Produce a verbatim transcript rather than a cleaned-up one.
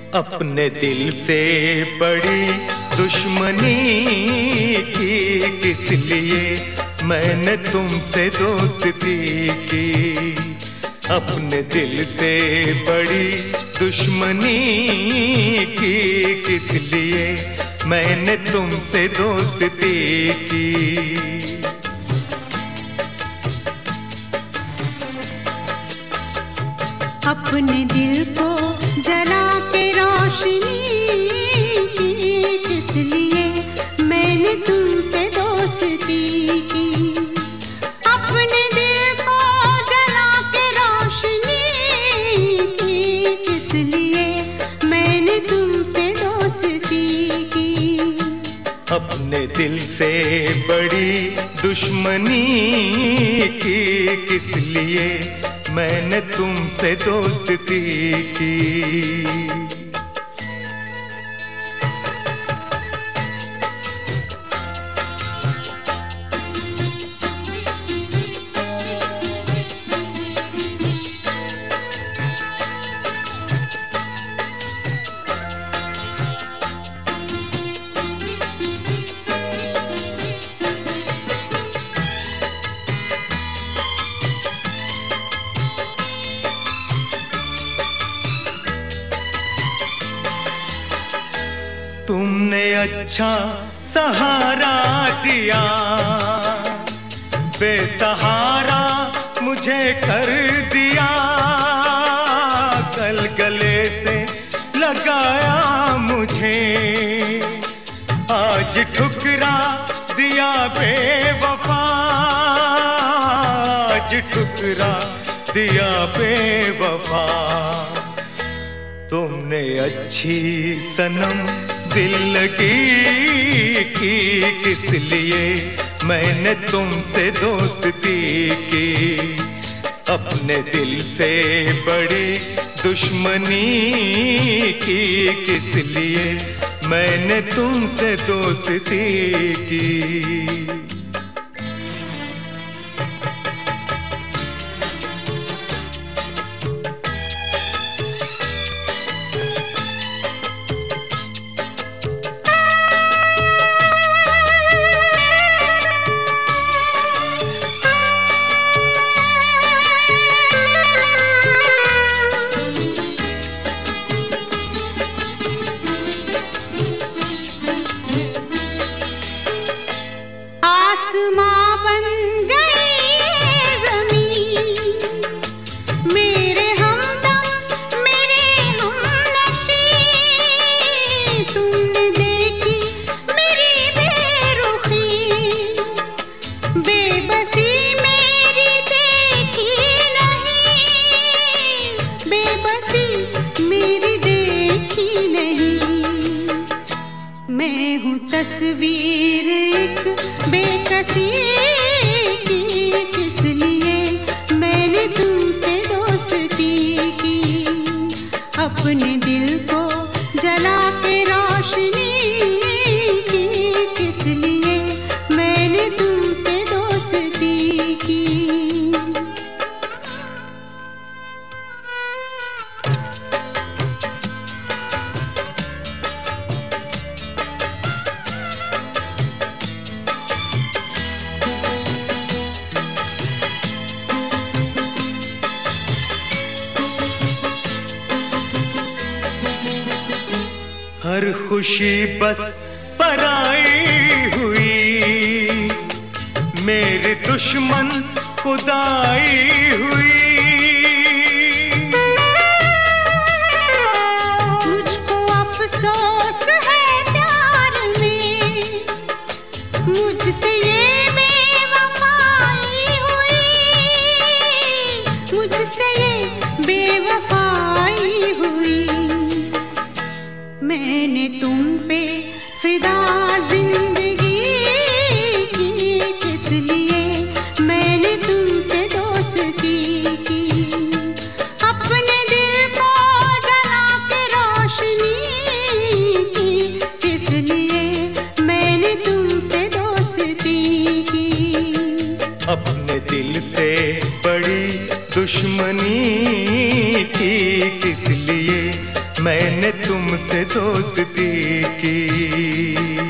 अपने दिल से बड़ी दुश्मनी की किस लिए मैंने तुमसे दोस्ती की। अपने दिल से बड़ी दुश्मनी की किस लिए मैंने तुमसे दोस्ती की। अपने दिल को जला के रोशनी की किस लिए मैंने तुमसे दोस्ती की। अपने दिल को जला के रोशनी की किस लिए मैंने तुमसे दोस्ती की। अपने दिल से बड़ी दुश्मनी की किस लिए मैंने तुमसे दोस्ती की। तुमने अच्छा सहारा दिया, बेसहारा मुझे कर दिया। कल गले से लगाया मुझे, आज ठुकरा दिया बेवफा। आज ठुकरा दिया बेवफा। तुमने अच्छी सनम दिल लगी की किस लिए मैंने तुमसे दोस्ती की। अपने दिल से बड़ी दुश्मनी की किस लिए मैंने तुमसे दोस्ती की। आसमां बन गई ज़मीन, मेरे हमदम मेरे हमनशी। तुमने देखी मेरी बेरुखी, बेबसी मेरी देखी नहीं। बेबसी मेरी देखी नहीं। मैं हूँ तस्वीर एक बेकसी की किस लिए मैंने तुमसे दोस्ती की। अपने दिल को जला के रोशनी की किस लिए मैंने तुमसे दोस्ती की। हर खुशी बस पराई हुई, मेरे दुश्मन खुदाई हुई। मुझको अफसोस है प्यार में, मुझसे ये बेवफाई हुई। मुझसे ये बेवफाई हुई। मैंने तुम पे फिदा जिंदगी की किस लिए मैंने तुमसे दोस्ती की। अपने दिल को जला के रोशनी की किस लिए मैंने तुमसे दोस्ती की। अपने दिल से बड़ी दुश्मनी की किस लिए मैंने तुमसे दोस्ती की।